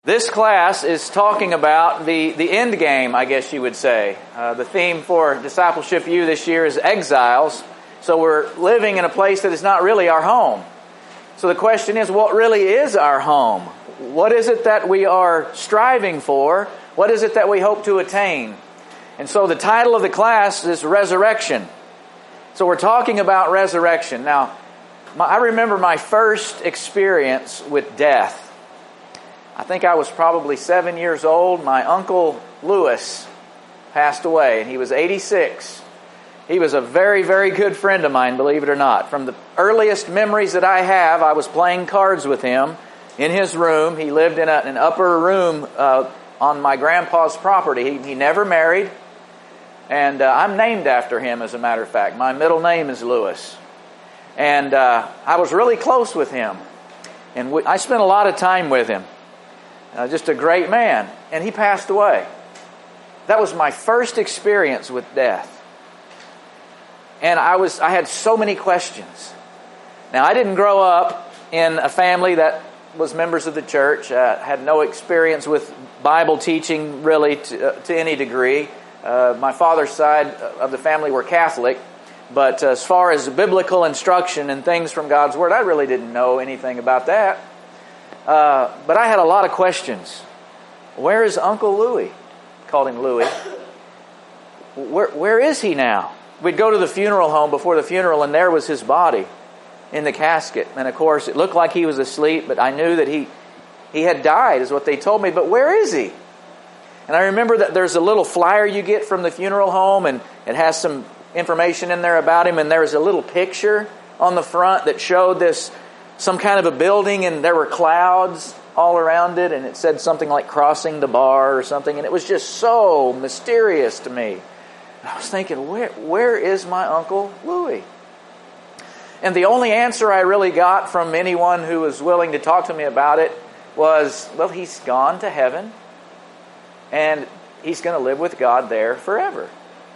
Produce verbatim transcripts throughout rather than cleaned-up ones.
This class is talking about the, the end game, I guess you would say. Uh, the theme for Discipleship U this year is exiles. So we're living in a place that is not really our home. So the question is, what really is our home? What is it that we are striving for? What is it that we hope to attain? And so the title of the class is Resurrection. So we're talking about resurrection. Now, my, I remember my first experience with death. I think I was probably seven years old. My uncle Lewis passed away, and he was eighty-six. He was a very, very good friend of mine, believe it or not. From the earliest memories that I have, I was playing cards with him in his room. He lived in a, an upper room uh, on my grandpa's property. He, he never married, and uh, I'm named after him, as a matter of fact. My middle name is Lewis. And uh, I was really close with him, and we, I spent a lot of time with him. Uh, just a great man. And he passed away. That was my first experience with death. And I was I had so many questions. Now, I didn't grow up in a family that was members of the church. Uh, had no experience with Bible teaching really to, uh, to any degree. Uh, my father's side of the family were Catholic. But as far as biblical instruction and things from God's Word, I really didn't know anything about that. Uh, but I had a lot of questions. Where is Uncle Louie? Called him Louie. Where, where is he now? We'd go to the funeral home before the funeral, and there was his body in the casket. And of course, it looked like he was asleep, but I knew that he, he had died, is what they told me. But where is he? And I remember that there's a little flyer you get from the funeral home, and it has some information in there about him, and there was a little picture on the front that showed this some kind of a building, and there were clouds all around it, and it said something like crossing the bar or something, and it was just so mysterious to me. And I was thinking, where where is my Uncle Louie? And the only answer I really got from anyone who was willing to talk to me about it was, well, he's gone to heaven, and he's going to live with God there forever.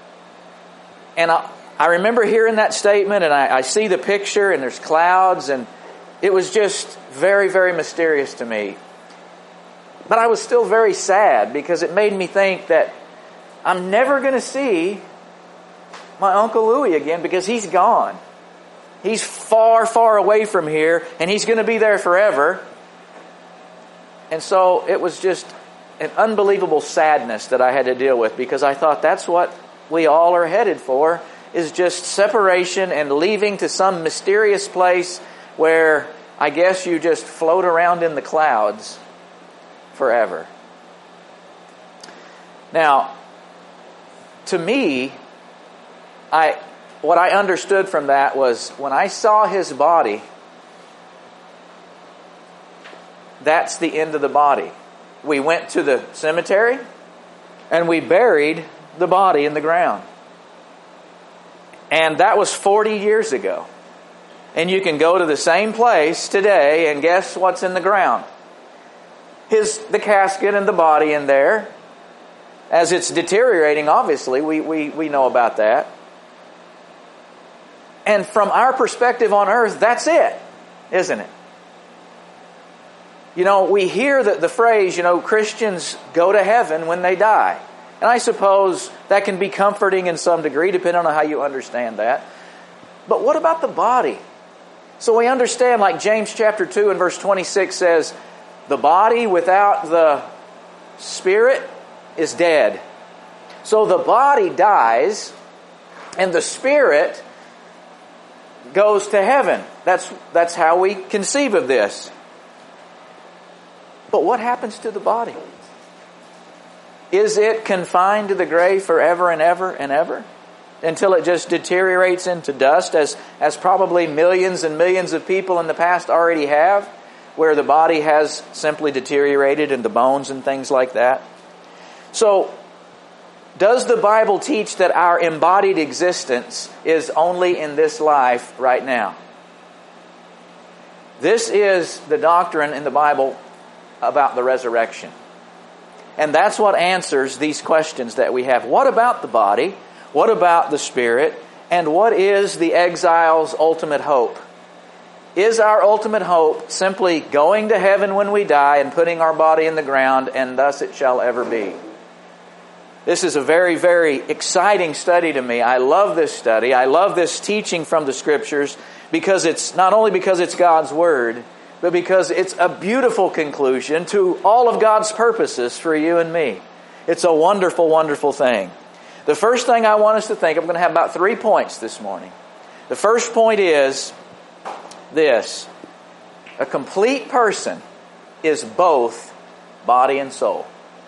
And I, I remember hearing that statement, and I, I see the picture, and there's clouds, and it was just very, very mysterious to me. But I was still very sad because it made me think that I'm never going to see my Uncle Louie again because he's gone. He's far, far away from here, and he's going to be there forever. And so it was just an unbelievable sadness that I had to deal with because I thought that's what we all are headed for, is just separation and leaving to some mysterious place where I guess you just float around in the clouds forever. Now, to me, I what I understood from that was when I saw his body, that's the end of the body. We went to the cemetery and we buried the body in the ground. And that was forty years ago. And you can go to the same place today and guess what's in the ground? His the casket and the body in there. As it's deteriorating, obviously, we, we, we know about that. And from our perspective on earth, that's it, isn't it? You know, we hear the, the phrase, you know, Christians go to heaven when they die. And I suppose that can be comforting in some degree, depending on how you understand that. But what about the body? So we understand, like James chapter two and verse twenty-six says, the body without the spirit is dead. So the body dies and the spirit goes to heaven. That's, that's how we conceive of this. But what happens to the body? Is it confined to the grave forever and ever and ever? Until it just deteriorates into dust, as, as probably millions and millions of people in the past already have, where the body has simply deteriorated into bones and things like that. So, does the Bible teach that our embodied existence is only in this life right now? This is the doctrine in the Bible about the resurrection. And that's what answers these questions that we have. What about the body? What about the spirit? And what is the exile's ultimate hope? Is our ultimate hope simply going to heaven when we die and putting our body in the ground, and thus it shall ever be? This is a very, very exciting study to me. I love this study. I love this teaching from the Scriptures because it's not only because it's God's Word, but because it's a beautiful conclusion to all of God's purposes for you and me. It's a wonderful, wonderful thing. The first thing I want us to think, I'm going to have about three points this morning. The first point is this: a complete person is both body and soul.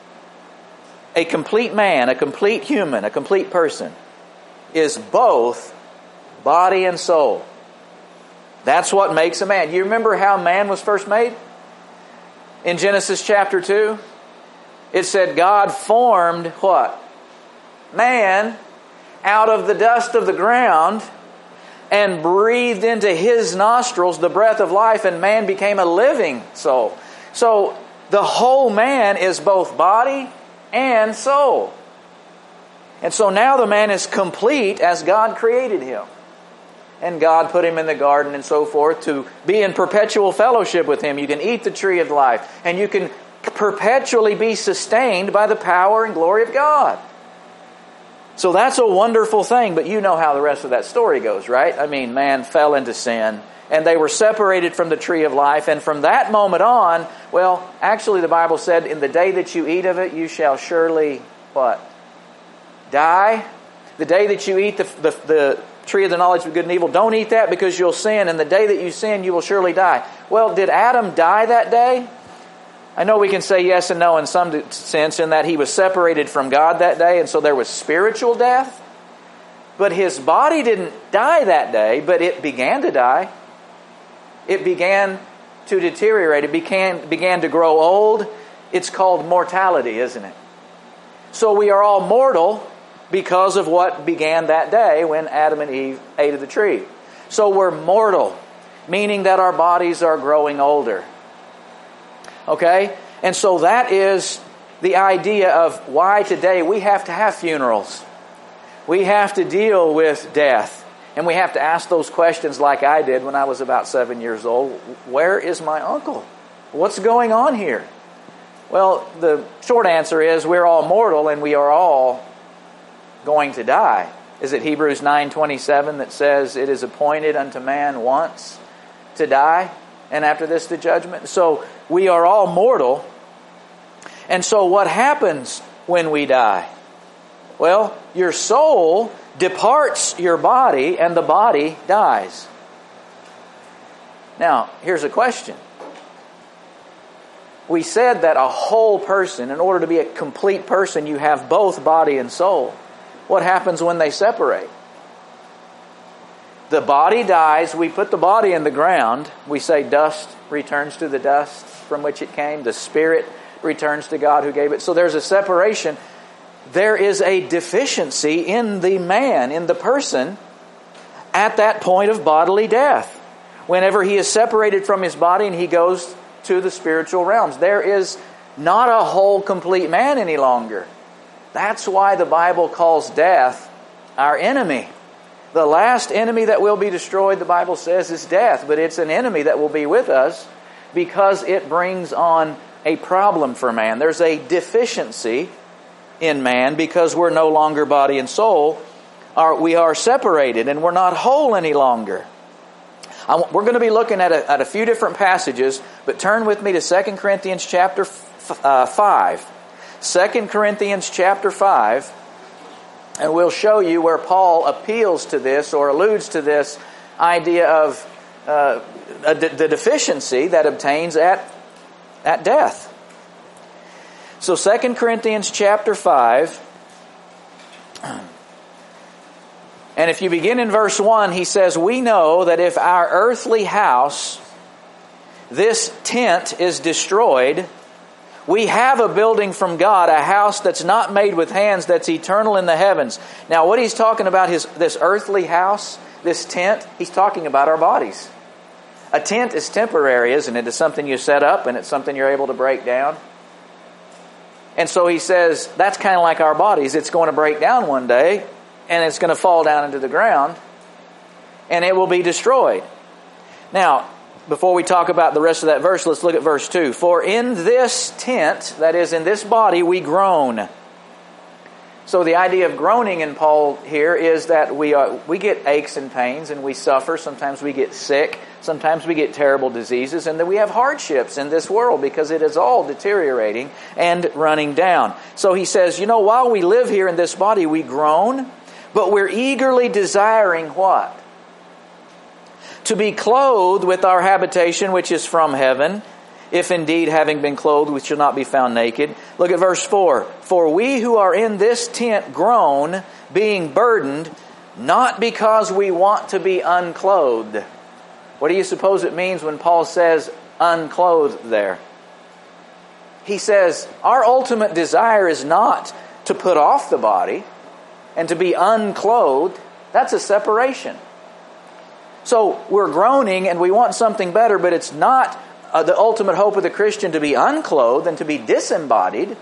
A complete man, a complete human, a complete person is both body and soul. That's what makes a man. You remember how man was first made? In Genesis chapter two, it said God formed what? Man out of the dust of the ground and breathed into his nostrils the breath of life, and man became a living soul. So the whole man is both body and soul. And so now the man is complete as God created him. And God put him in the garden and so forth to be in perpetual fellowship with him. You can eat the tree of life, and you can perpetually be sustained by the power and glory of God. So that's a wonderful thing, but you know how the rest of that story goes, right? I mean, man fell into sin, and they were separated from the tree of life, and from that moment on, well, actually the Bible said, in the day that you eat of it, you shall surely, what? Die. The day that you eat the, the, the tree of the knowledge of good and evil, don't eat that because you'll sin, and the day that you sin, you will surely die. Well, did Adam die that day? I know we can say yes and no in some sense, in that he was separated from God that day, and so there was spiritual death. But his body didn't die that day, but it began to die. It began to deteriorate. It began, began to grow old. It's called mortality, isn't it? So we are all mortal because of what began that day when Adam and Eve ate of the tree. So we're mortal, meaning that our bodies are growing older. Okay? And so that is the idea of why today we have to have funerals. We have to deal with death. And we have to ask those questions like I did when I was about seven years old. Where is my uncle? What's going on here? Well, the short answer is we're all mortal and we are all going to die. Is it Hebrews nine twenty-seven that says it is appointed unto man once to die, and after this the judgment? So we are all mortal. And so what happens when we die? Well, your soul departs your body and the body dies. Now, here's a question. We said that a whole person, in order to be a complete person, you have both body and soul. What happens when they separate? The body dies. We put the body in the ground. We say dust returns to the dust from which it came. The spirit returns to God who gave it. So there's a separation. There is a deficiency in the man, in the person, at that point of bodily death. Whenever he is separated from his body and he goes to the spiritual realms, there is not a whole, complete man any longer. That's why the Bible calls death our enemy. The last enemy that will be destroyed, the Bible says, is death. But it's an enemy that will be with us because it brings on a problem for man. There's a deficiency in man because we're no longer body and soul. We are separated and we're not whole any longer. We're going to be looking at a, at a few different passages, but turn with me to Second Corinthians chapter five. Second Corinthians chapter five, and we'll show you where Paul appeals to this or alludes to this idea of uh, the deficiency that obtains at, at death. So Second Corinthians chapter five, and if you begin in verse one, he says, "We know that if our earthly house, this tent, is destroyed, we have a building from God, a house that's not made with hands, that's eternal in the heavens." Now what he's talking about, his this earthly house, this tent, he's talking about our bodies. A tent is temporary, isn't it? It's something you set up and it's something you're able to break down. And so he says, that's kind of like our bodies. It's going to break down one day, and it's going to fall down into the ground, and it will be destroyed. Now, before we talk about the rest of that verse, let's look at verse two. For in this tent, that is, in this body, we groan. So the idea of groaning in Paul here is that we are, we get aches and pains and we suffer. Sometimes we get sick. Sometimes we get terrible diseases. And that we have hardships in this world because it is all deteriorating and running down. So he says, you know, while we live here in this body, we groan, but we're eagerly desiring what? To be clothed with our habitation which is from heaven, if indeed having been clothed we shall not be found naked. Look at verse four. For we who are in this tent groan, being burdened, not because we want to be unclothed. What do you suppose it means when Paul says unclothed there? He says our ultimate desire is not to put off the body and to be unclothed. That's a separation. So we're groaning and we want something better, but it's not uh, the ultimate hope of the Christian to be unclothed and to be disembodied.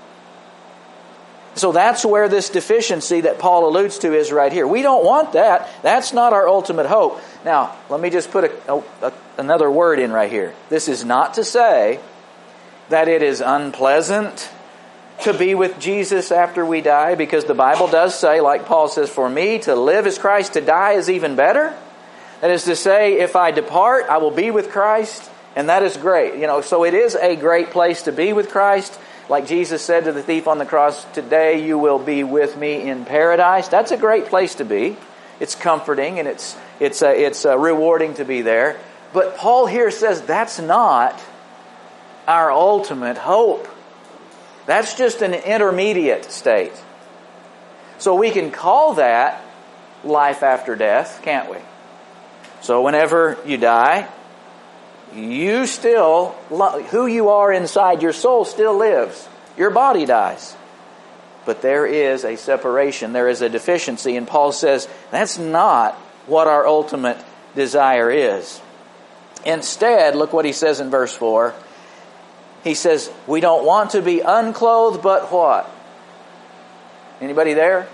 So that's where this deficiency that Paul alludes to is right here. We don't want that. That's not our ultimate hope. Now, let me just put a, a, a, another word in right here. This is not to say that it is unpleasant to be with Jesus after we die, because the Bible does say, like Paul says, for me to live is Christ, to die is even better. That is to say, if I depart, I will be with Christ, and that is great. You know, so it is a great place to be with Christ. Like Jesus said to the thief on the cross, today you will be with me in paradise. That's a great place to be. It's comforting and it's it's uh, it's uh, rewarding to be there. But Paul here says that's not our ultimate hope. That's just an intermediate state. So we can call that life after death, can't we? So whenever you die, you still, who you are inside your soul still lives. Your body dies. But there is a separation, there is a deficiency, and Paul says that's not what our ultimate desire is. Instead, look what he says in verse four. He says, we don't want to be unclothed, but what? Anybody there?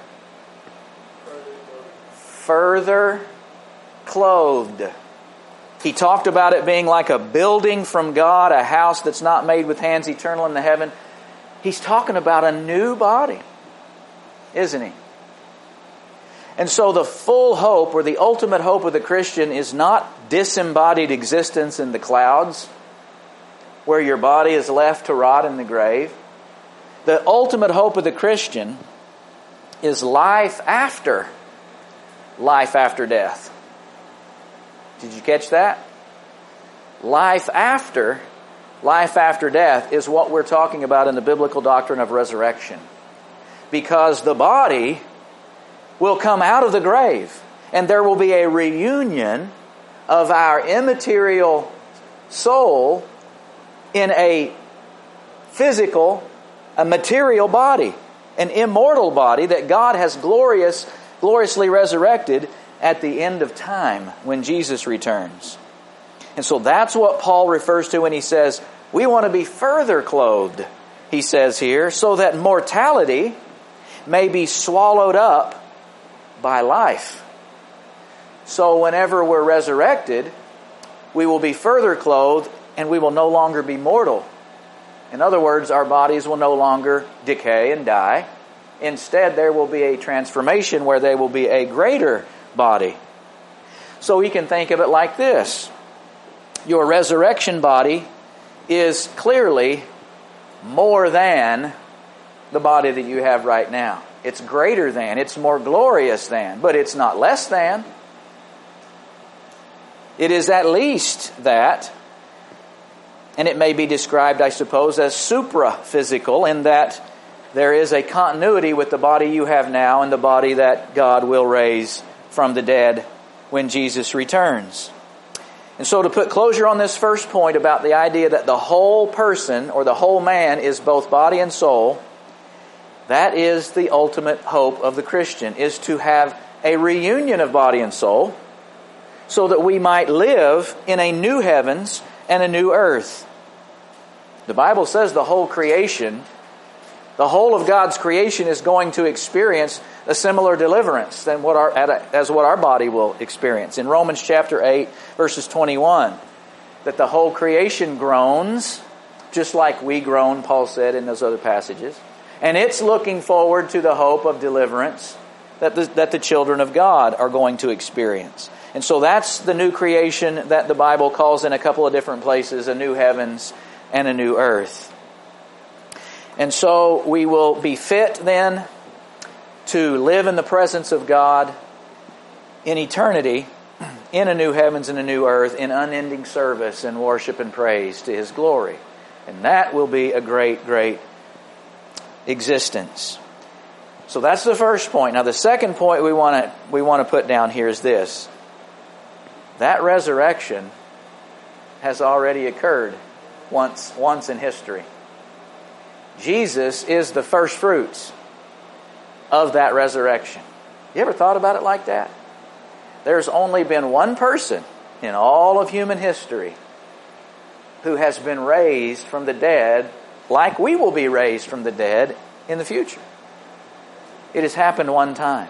Further clothed. He talked about it being like a building from God, a house that's not made with hands, eternal in the heaven. He's talking about a new body, isn't he? And so the full hope, or the ultimate hope of the Christian, is not disembodied existence in the clouds, where your body is left to rot in the grave. The ultimate hope of the Christian is life after life after death. Did you catch that? Life after life after death is what we're talking about in the biblical doctrine of resurrection. Because the body will come out of the grave, and there will be a reunion of our immaterial soul in a physical, a material body, an immortal body that God has glorious, gloriously resurrected at the end of time when Jesus returns. And so that's what Paul refers to when he says, we want to be further clothed, he says here, so that mortality may be swallowed up by life. So whenever we're resurrected, we will be further clothed and we will no longer be mortal. In other words, our bodies will no longer decay and die. Instead, there will be a transformation where they will be a greater body. So we can think of it like this. Your resurrection body is clearly more than the body that you have right now. It's greater than, it's more glorious than, but it's not less than. It is at least that. And it may be described, I suppose, as supra-physical, in that there is a continuity with the body you have now and the body that God will raise from the dead when Jesus returns. And so to put closure on this first point about the idea that the whole person or the whole man is both body and soul, that is the ultimate hope of the Christian, is to have a reunion of body and soul so that we might live in a new heavens and a new earth. The Bible says the whole creation The whole of God's creation is going to experience a similar deliverance than what our, as what our body will experience. In Romans chapter eight, verses twenty-one, that the whole creation groans, just like we groan, Paul said in those other passages. And it's looking forward to the hope of deliverance that the, that the children of God are going to experience. And so that's the new creation that the Bible calls in a couple of different places, a new heavens and a new earth. And so we will be fit then to live in the presence of God in eternity, in a new heavens and a new earth, in unending service and worship and praise to His glory. And that will be a great, great existence. So that's the first point. Now the second point we want to we want to put down here is this. That resurrection has already occurred once once in history. Jesus is the first fruits of that resurrection. You ever thought about it like that? There's only been one person in all of human history who has been raised from the dead like we will be raised from the dead in the future. It has happened one time.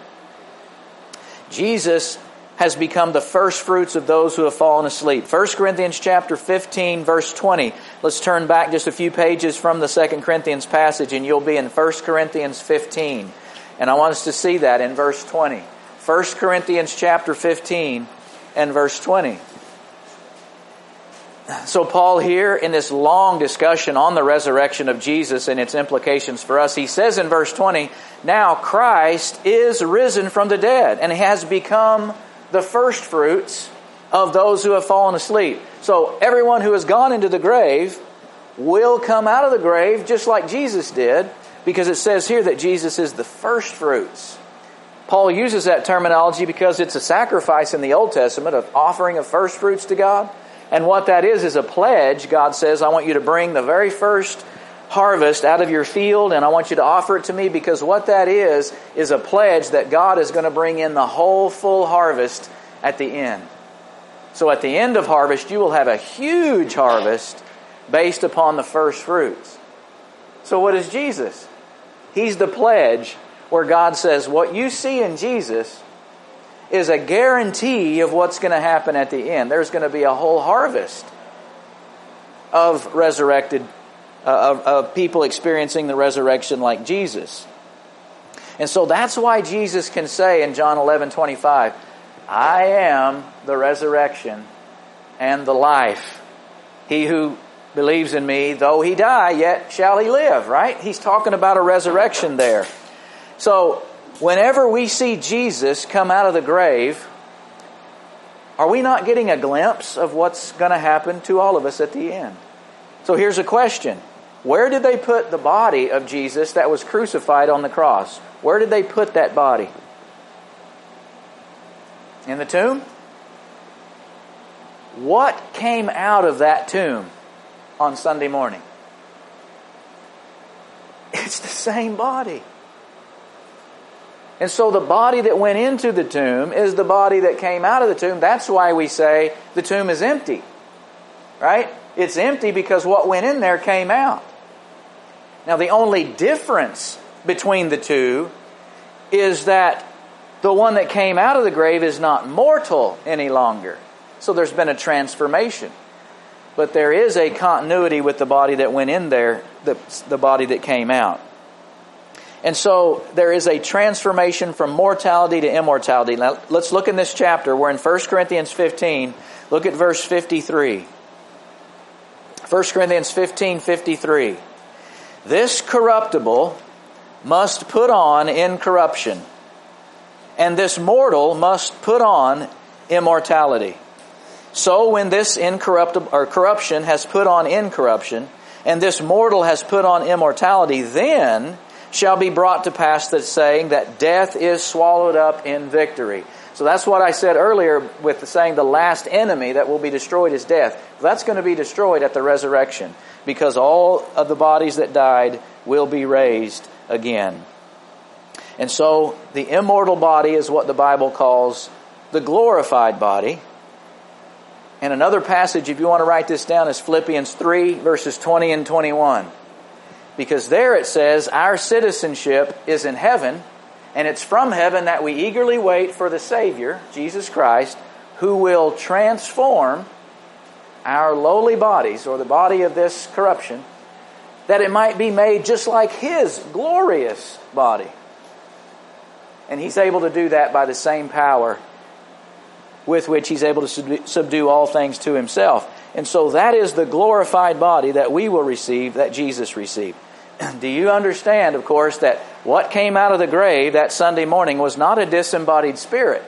Jesus has become the first fruits of those who have fallen asleep. First Corinthians chapter fifteen, verse twenty. Let's turn back just a few pages from the Second Corinthians passage, and you'll be in First Corinthians fifteen. And I want us to see that in verse twenty. First Corinthians chapter fifteen and verse twenty. So Paul here, in this long discussion on the resurrection of Jesus and its implications for us, he says in verse twenty, "Now Christ is risen from the dead and has become the first fruits of those who have fallen asleep." So everyone who has gone into the grave will come out of the grave just like Jesus did, because it says here that Jesus is the first fruits. Paul uses that terminology because it's a sacrifice in the Old Testament of offering of first fruits to God. And what that is is a pledge. God says, I want you to bring the very first harvest out of your field, and I want you to offer it to me, because what that is, is a pledge that God is going to bring in the whole full harvest at the end. So at the end of harvest, you will have a huge harvest based upon the first fruits. So what is Jesus? He's the pledge where God says, what you see in Jesus is a guarantee of what's going to happen at the end. There's going to be a whole harvest of resurrected Uh, of, of people experiencing the resurrection like Jesus. And so that's why Jesus can say in John eleven twenty-five, I am the resurrection and the life. He who believes in me, though he die, yet shall he live, right? He's talking about a resurrection there. So whenever we see Jesus come out of the grave, are we not getting a glimpse of what's going to happen to all of us at the end? So here's a question. Where did they put the body of Jesus that was crucified on the cross? Where did they put that body? In the tomb? What came out of that tomb on Sunday morning? It's the same body. And so the body that went into the tomb is the body that came out of the tomb. That's why we say the tomb is empty. Right? It's empty because what went in there came out. Now the only difference between the two is that the one that came out of the grave is not mortal any longer. So there's been a transformation. But there is a continuity with the body that went in there, the, the body that came out. And so there is a transformation from mortality to immortality. Now let's look in this chapter. We're in First Corinthians fifteen. Look at verse fifty-three. First Corinthians fifteen fifty-three. This corruptible must put on incorruption, and this mortal must put on immortality. So when this incorruptible or corruption has put on incorruption, and this mortal has put on immortality, then shall be brought to pass the saying that death is swallowed up in victory. So that's what I said earlier with the saying the last enemy that will be destroyed is death. That's going to be destroyed at the resurrection, because all of the bodies that died will be raised again. And so the immortal body is what the Bible calls the glorified body. And another passage, if you want to write this down, is Philippians three, verses twenty and twenty-one. Because there it says our citizenship is in heaven, and it's from heaven that we eagerly wait for the Savior, Jesus Christ, who will transform our lowly bodies, or the body of this corruption, that it might be made just like His glorious body. And He's able to do that by the same power with which He's able to subdue all things to Himself. And so that is the glorified body that we will receive, that Jesus received. Do you understand, of course, that what came out of the grave that Sunday morning was not a disembodied spirit?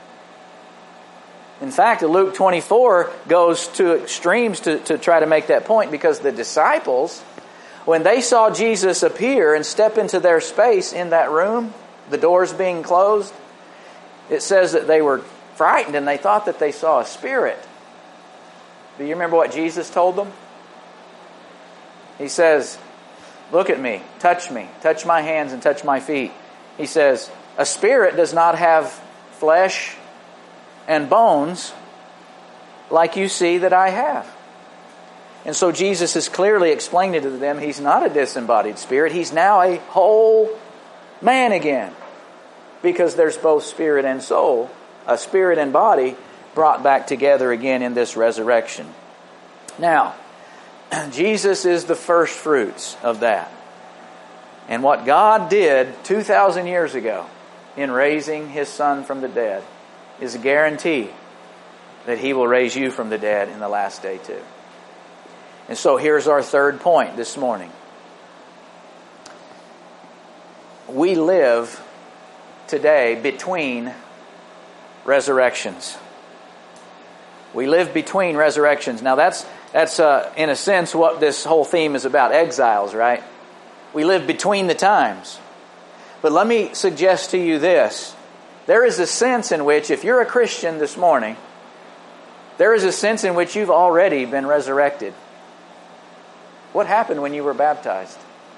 In fact, Luke twenty-four goes to extremes to, to try to make that point, because the disciples, when they saw Jesus appear and step into their space in that room, the doors being closed, it says that they were frightened and they thought that they saw a spirit. Do you remember what Jesus told them? He says, look at me, touch me, touch my hands and touch my feet. He says, a spirit does not have flesh and bones like you see that I have. And so Jesus is clearly explaining to them He's not a disembodied spirit. He's now a whole man again. Because there's both spirit and soul, a spirit and body brought back together again in this resurrection. Now, Jesus is the first fruits of that. And what God did two thousand years ago in raising His Son from the dead is a guarantee that He will raise you from the dead in the last day too. And so here's our third point this morning. We live today between resurrections. We live between resurrections. Now that's that's uh, in a sense what this whole theme is about, exiles, right? We live between the times. But let me suggest to you this. There is a sense in which, if you're a Christian this morning, there is a sense in which you've already been resurrected. What happened when you were baptized?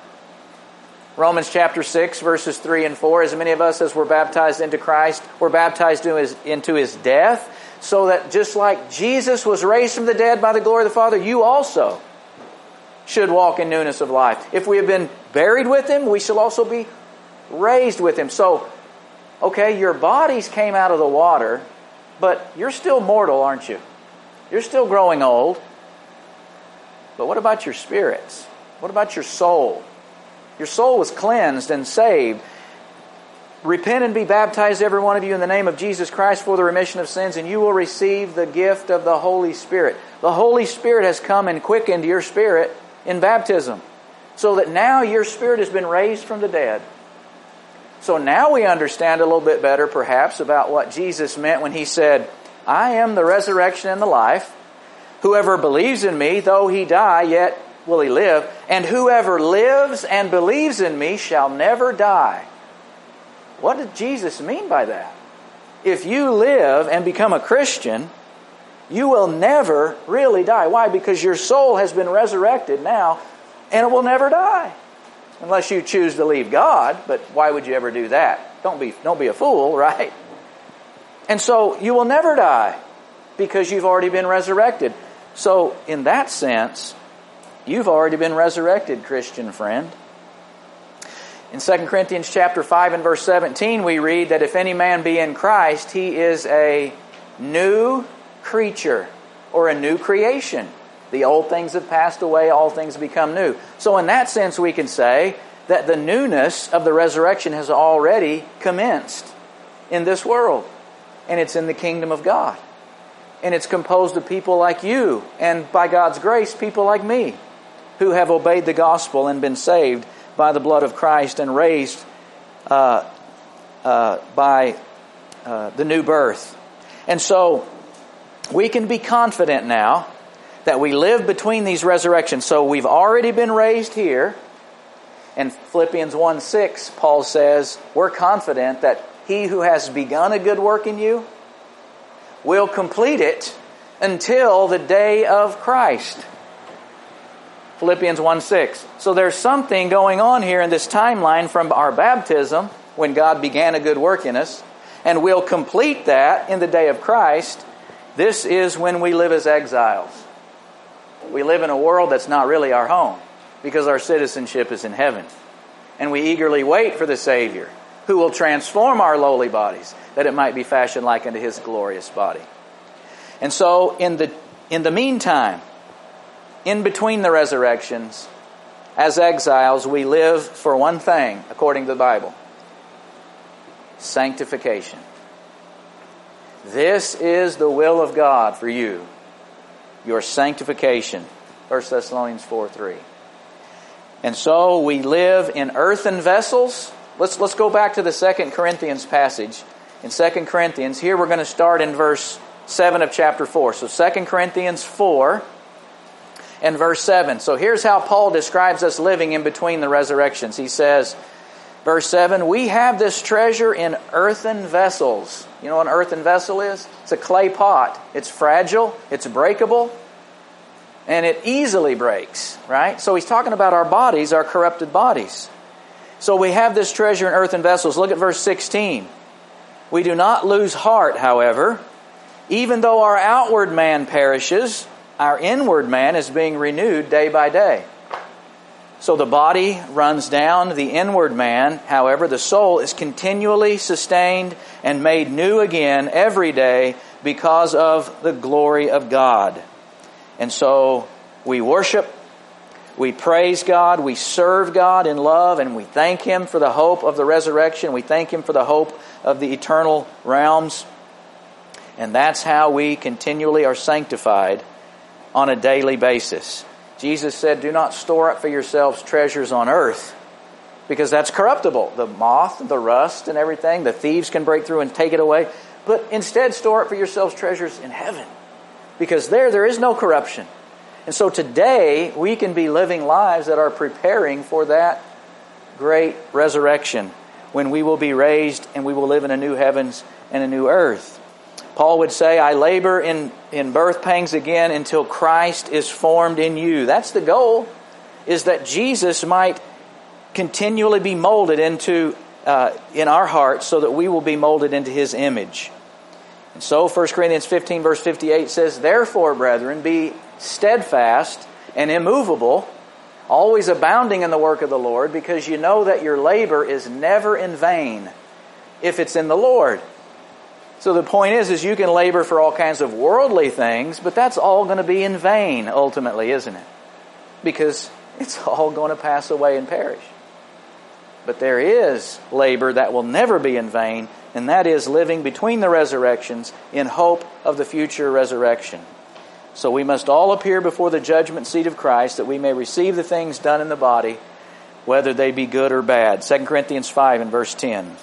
Romans chapter six, verses three and four, as many of us as were baptized into Christ, were baptized into his, into his death, so that just like Jesus was raised from the dead by the glory of the Father, you also should walk in newness of life. If we have been buried with Him, we shall also be raised with Him. So, okay, your bodies came out of the water, but you're still mortal, aren't you? You're still growing old. But what about your spirits? What about your soul? Your soul was cleansed and saved. Repent and be baptized, every one of you, in the name of Jesus Christ for the remission of sins, and you will receive the gift of the Holy Spirit. The Holy Spirit has come and quickened your spirit in baptism, so that now your spirit has been raised from the dead. So now we understand a little bit better, perhaps, about what Jesus meant when He said, I am the resurrection and the life. Whoever believes in me, though he die, yet will he live. And whoever lives and believes in me shall never die. What did Jesus mean by that? If you live and become a Christian, you will never really die. Why? Because your soul has been resurrected now, and it will never die. Unless you choose to leave God, but why would you ever do that? Don't be, don't be a fool, right? And so you will never die because you've already been resurrected. So in that sense, you've already been resurrected, Christian friend. In Second Corinthians chapter five and verse seventeen, we read that if any man be in Christ, he is a new creature or a new creation. The old things have passed away, all things become new. So in that sense, we can say that the newness of the resurrection has already commenced in this world. And it's in the kingdom of God. And it's composed of people like you, and by God's grace, people like me, who have obeyed the gospel and been saved by the blood of Christ and raised uh, uh, by uh, the new birth. And so we can be confident now that we live between these resurrections. So we've already been raised here. In Philippians one six, Paul says, we're confident that he who has begun a good work in you will complete it until the day of Christ. Philippians one six. So there's something going on here in this timeline from our baptism, when God began a good work in us, and we'll complete that in the day of Christ. This is when we live as exiles. We live in a world that's not really our home. because our citizenship is in heaven. And we eagerly wait for the Savior, who will transform our lowly bodies, that it might be fashioned like unto His glorious body. And so, in the in the meantime, in between the resurrections, as exiles, we live for one thing, according to the Bible: sanctification. This is the will of God for you, your sanctification. First Thessalonians four three. And so we live in earthen vessels. Let's let's go back to the Second Corinthians passage. In Second Corinthians, here we're going to start in verse seven of chapter four. So Second Corinthians four and verse seven. So here's how Paul describes us living in between the resurrections. He says, verse seven, we have this treasure in earthen vessels. You know what an earthen vessel is? It's a clay pot. It's fragile, it's breakable, and it easily breaks, right? So he's talking about our bodies, our corrupted bodies. So we have this treasure in earthen vessels. Look at verse sixteen. We do not lose heart, however, even though our outward man perishes, our inward man is being renewed day by day. So the body runs down, the inward man, however, the soul is continually sustained and made new again every day because of the glory of God. And so we worship, we praise God, we serve God in love, and we thank Him for the hope of the resurrection. We thank Him for the hope of the eternal realms. And that's how we continually are sanctified on a daily basis. Jesus said, do not store up for yourselves treasures on earth, because that's corruptible. The moth, the rust and everything, the thieves can break through and take it away. But instead store up for yourselves treasures in heaven, because there, there is no corruption. And so today, we can be living lives that are preparing for that great resurrection, when we will be raised and we will live in a new heavens and a new earth. Paul would say, I labor in, in birth pangs again until Christ is formed in you. That's the goal, is that Jesus might continually be molded into uh, in our hearts, so that we will be molded into His image. And so First Corinthians fifteen verse fifty-eight says, therefore, brethren, be steadfast and immovable, always abounding in the work of the Lord, because you know that your labor is never in vain if it's in the Lord. So the point is, is you can labor for all kinds of worldly things, but that's all going to be in vain ultimately, isn't it? Because it's all going to pass away and perish. But there is labor that will never be in vain, and that is living between the resurrections in hope of the future resurrection. So we must all appear before the judgment seat of Christ, that we may receive the things done in the body, whether they be good or bad. Second Corinthians five and verse ten.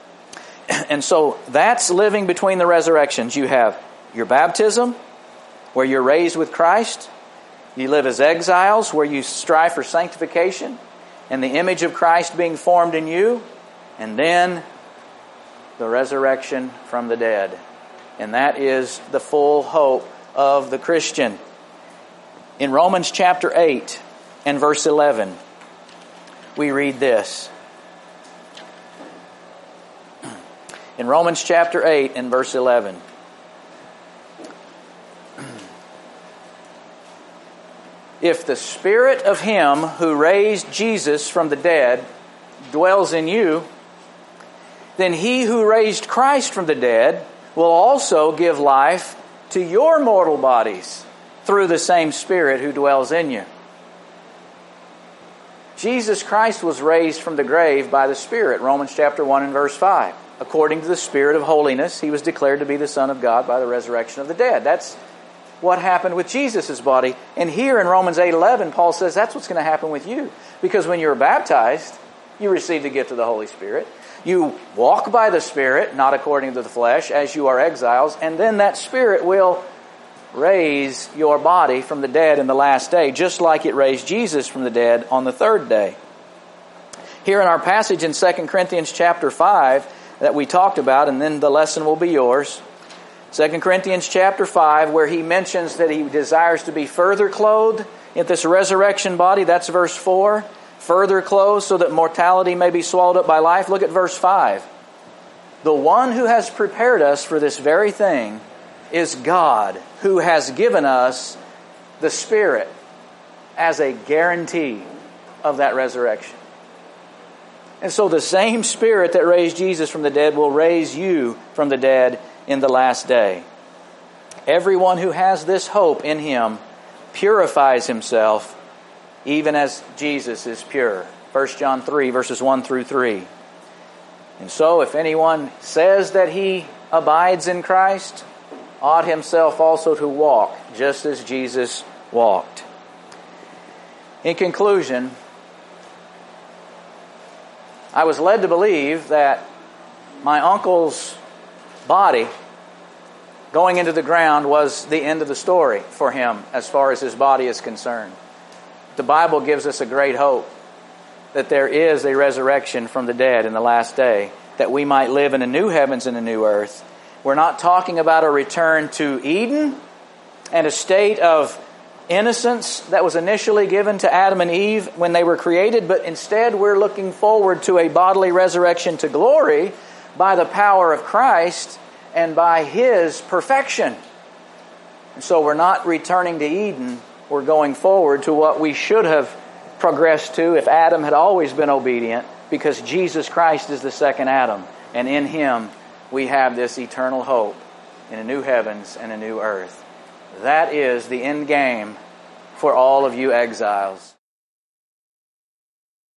And so that's living between the resurrections. You have your baptism, where you're raised with Christ. You live as exiles, where you strive for sanctification and the image of Christ being formed in you. And then the resurrection from the dead. And that is the full hope of the Christian. In Romans chapter eight and verse eleven, we read this. In Romans chapter eight and verse eleven. If the Spirit of Him who raised Jesus from the dead dwells in you, then He who raised Christ from the dead will also give life to your mortal bodies through the same Spirit who dwells in you. Jesus Christ was raised from the grave by the Spirit, Romans chapter one and verse five. According to the Spirit of holiness, He was declared to be the Son of God by the resurrection of the dead. That's what happened with Jesus' body. And here in Romans eight eleven, Paul says that's what's going to happen with you. Because when you're baptized, you receive the gift of the Holy Spirit. You walk by the Spirit, not according to the flesh, as you are exiles. And then that Spirit will raise your body from the dead in the last day, just like it raised Jesus from the dead on the third day. Here in our passage in Second Corinthians chapter five that we talked about, and then the lesson will be yours. Second Corinthians chapter five, where he mentions that he desires to be further clothed in this resurrection body. That's verse four. Further clothed so that mortality may be swallowed up by life. Look at verse five. The one who has prepared us for this very thing is God, who has given us the Spirit as a guarantee. of that resurrection. And so the same Spirit that raised Jesus from the dead will raise you from the dead in the last day. Everyone who has this hope in Him purifies himself even as Jesus is pure. First John three, verses one through three. And so if anyone says that he abides in Christ, ought himself also to walk just as Jesus walked. In conclusion, I was led to believe that my uncle's body going into the ground was the end of the story for him as far as his body is concerned. The Bible gives us a great hope that there is a resurrection from the dead in the last day, that we might live in a new heavens and a new earth. We're not talking about a return to Eden and a state of innocence that was initially given to Adam and Eve when they were created, but instead we're looking forward to a bodily resurrection to glory by the power of Christ and by His perfection. And so we're not returning to Eden, we're going forward to what we should have progressed to if Adam had always been obedient, because Jesus Christ is the second Adam, and in Him we have this eternal hope in a new heavens and a new earth. That is the end game for all of you exiles.